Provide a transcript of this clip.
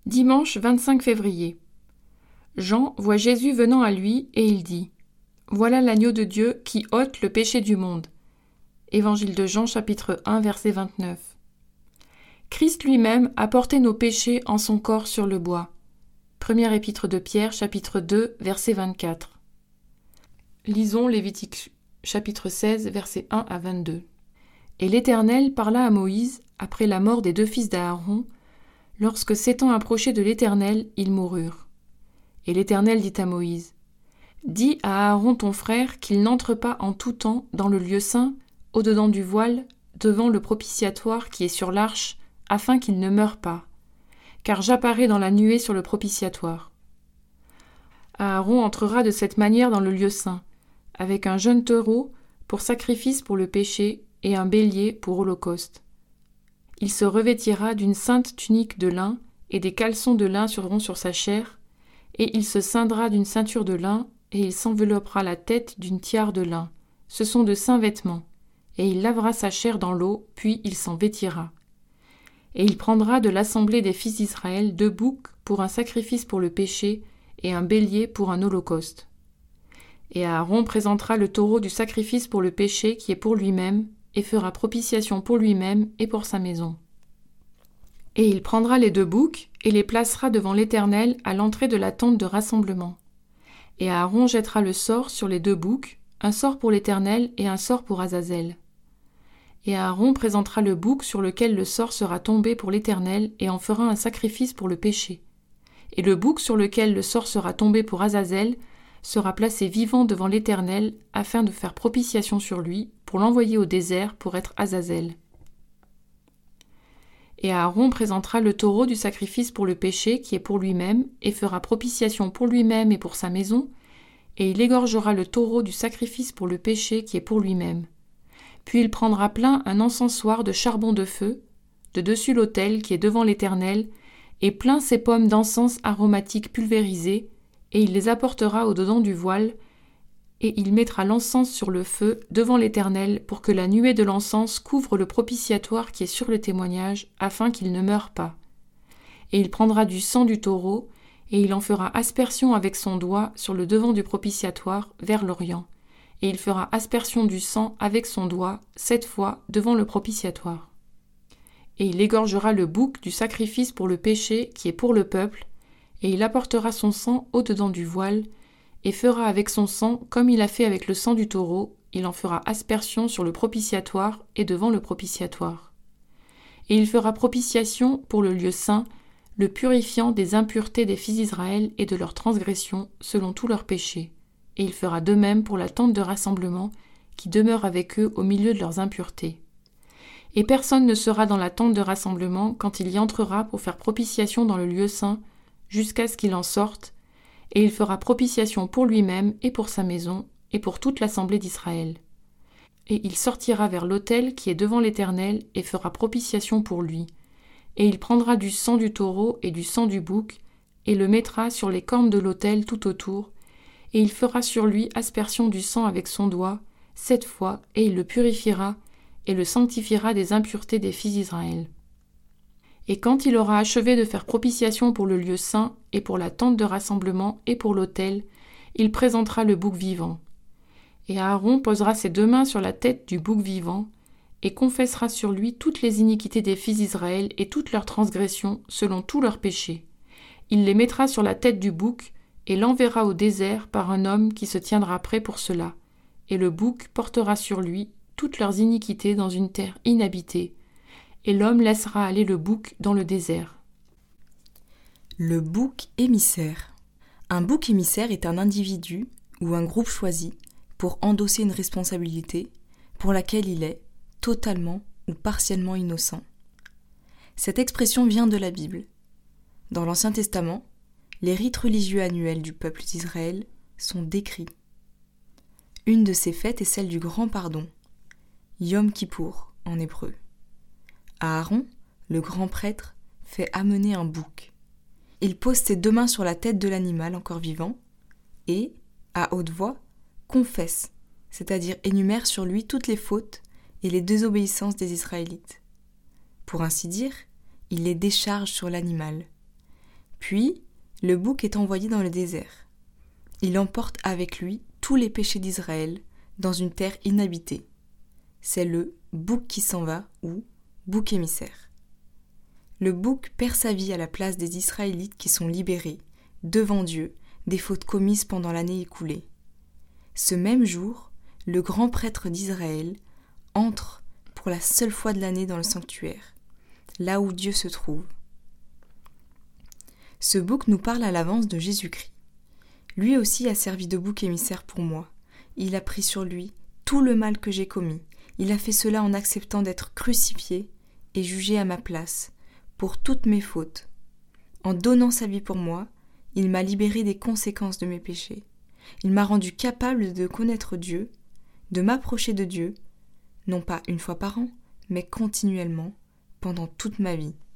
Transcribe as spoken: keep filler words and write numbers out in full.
Dimanche vingt-cinq février. Jean voit Jésus venant à lui et il dit « Voilà l'agneau de Dieu qui ôte le péché du monde ». Évangile de Jean chapitre un verset vingt-neuf. Christ lui-même a porté nos péchés en son corps sur le bois. Première épître de Pierre chapitre deux verset vingt-quatre. Lisons Lévitique chapitre seize versets un à vingt-deux. Et l'Éternel parla à Moïse après la mort des deux fils d'Aaron, lorsque s'étant approchés de l'Éternel, ils moururent. Et l'Éternel dit à Moïse, « Dis à Aaron ton frère qu'il n'entre pas en tout temps dans le lieu saint, au-dedans du voile, devant le propitiatoire qui est sur l'arche, afin qu'il ne meure pas, car j'apparais dans la nuée sur le propitiatoire. Aaron entrera de cette manière dans le lieu saint, avec un jeune taureau pour sacrifice pour le péché et un bélier pour holocauste. Il se revêtira d'une sainte tunique de lin, et des caleçons de lin seront sur sa chair, et il se ceindra d'une ceinture de lin, et il s'enveloppera la tête d'une tiare de lin. Ce sont de saints vêtements. Et il lavera sa chair dans l'eau, puis il s'en vêtira. Et il prendra de l'assemblée des fils d'Israël deux boucs pour un sacrifice pour le péché, et un bélier pour un holocauste. Et Aaron présentera le taureau du sacrifice pour le péché qui est pour lui-même, et fera propitiation pour lui-même et pour sa maison. Et il prendra les deux boucs et les placera devant l'Éternel à l'entrée de la tente de rassemblement. Et Aaron jettera le sort sur les deux boucs, un sort pour l'Éternel et un sort pour Azazel. Et Aaron présentera le bouc sur lequel le sort sera tombé pour l'Éternel et en fera un sacrifice pour le péché. Et le bouc sur lequel le sort sera tombé pour Azazel sera placé vivant devant l'Éternel afin de faire propitiation sur lui, pour l'envoyer au désert pour être Azazel. Et Aaron présentera le taureau du sacrifice pour le péché qui est pour lui-même, et fera propitiation pour lui-même et pour sa maison, et il égorgera le taureau du sacrifice pour le péché qui est pour lui-même. Puis il prendra plein un encensoir de charbon de feu, de dessus l'autel qui est devant l'Éternel, et plein ses pommes d'encens aromatique pulvérisées, et il les apportera au-dedans du voile, et il mettra l'encens sur le feu devant l'Éternel pour que la nuée de l'encens couvre le propitiatoire qui est sur le témoignage, afin qu'il ne meure pas. Et il prendra du sang du taureau, et il en fera aspersion avec son doigt sur le devant du propitiatoire vers l'Orient, et il fera aspersion du sang avec son doigt sept fois devant le propitiatoire. Et il égorgera le bouc du sacrifice pour le péché qui est pour le peuple, et il apportera son sang au-dedans du voile, et fera avec son sang comme il a fait avec le sang du taureau, il en fera aspersion sur le propitiatoire et devant le propitiatoire. Et il fera propitiation pour le lieu saint, le purifiant des impuretés des fils d'Israël et de leurs transgressions, selon tous leurs péchés. Et il fera de même pour la tente de rassemblement, qui demeure avec eux au milieu de leurs impuretés. Et personne ne sera dans la tente de rassemblement quand il y entrera pour faire propitiation dans le lieu saint, jusqu'à ce qu'il en sorte, et il fera propitiation pour lui-même et pour sa maison, et pour toute l'assemblée d'Israël. Et il sortira vers l'autel qui est devant l'Éternel, et fera propitiation pour lui. Et il prendra du sang du taureau et du sang du bouc, et le mettra sur les cornes de l'autel tout autour, et il fera sur lui aspersion du sang avec son doigt, sept fois, et il le purifiera, et le sanctifiera des impuretés des fils d'Israël. Et quand il aura achevé de faire propitiation pour le lieu saint, et pour la tente de rassemblement, et pour l'autel, il présentera le bouc vivant. Et Aaron posera ses deux mains sur la tête du bouc vivant, et confessera sur lui toutes les iniquités des fils d'Israël et toutes leurs transgressions, selon tous leurs péchés. Il les mettra sur la tête du bouc, et l'enverra au désert par un homme qui se tiendra prêt pour cela. Et le bouc portera sur lui toutes leurs iniquités dans une terre inhabitée, et l'homme laissera aller le bouc dans le désert. Le bouc émissaire. Un bouc émissaire est un individu ou un groupe choisi pour endosser une responsabilité pour laquelle il est totalement ou partiellement innocent. Cette expression vient de la Bible. Dans l'Ancien Testament, les rites religieux annuels du peuple d'Israël sont décrits. Une de ces fêtes est celle du Grand Pardon, Yom Kippour en hébreu. Aaron, le grand prêtre, fait amener un bouc. Il pose ses deux mains sur la tête de l'animal encore vivant et, à haute voix, confesse, c'est-à-dire énumère sur lui toutes les fautes et les désobéissances des Israélites. Pour ainsi dire, il les décharge sur l'animal. Puis, le bouc est envoyé dans le désert. Il emporte avec lui tous les péchés d'Israël dans une terre inhabitée. C'est le bouc qui s'en va ou bouc émissaire. Le bouc perd sa vie à la place des Israélites qui sont libérés, devant Dieu, des fautes commises pendant l'année écoulée. Ce même jour, le grand prêtre d'Israël entre pour la seule fois de l'année dans le sanctuaire, là où Dieu se trouve. Ce bouc nous parle à l'avance de Jésus-Christ. Lui aussi a servi de bouc émissaire pour moi. Il a pris sur lui tout le mal que j'ai commis. Il a fait cela en acceptant d'être crucifié et jugé à ma place, pour toutes mes fautes. En donnant sa vie pour moi, il m'a libéré des conséquences de mes péchés. Il m'a rendu capable de connaître Dieu, de m'approcher de Dieu, non pas une fois par an, mais continuellement, pendant toute ma vie.